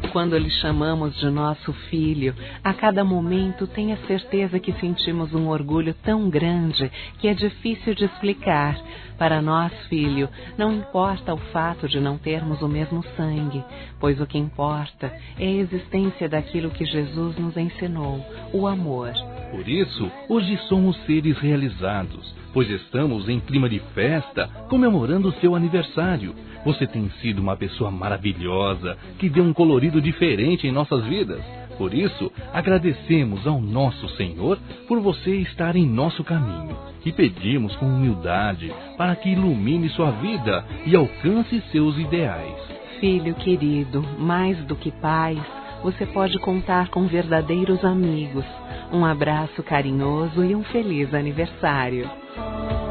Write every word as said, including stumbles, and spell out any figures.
Quando lhe chamamos de nosso filho, a cada momento tenha certeza que sentimos um orgulho tão grande que é difícil de explicar. Para nós, filho, não importa o fato de não termos o mesmo sangue, pois o que importa é a existência daquilo que Jesus nos ensinou, o amor. Por isso, hoje somos seres realizados, pois estamos em clima de festa, comemorando seu aniversário. Você tem sido uma pessoa maravilhosa, que deu um colorido diferente em nossas vidas. Por isso, agradecemos ao nosso Senhor por você estar em nosso caminho. E pedimos com humildade para que ilumine sua vida e alcance seus ideais. Filho querido, mais do que pais, você pode contar com verdadeiros amigos. Um abraço carinhoso e um feliz aniversário.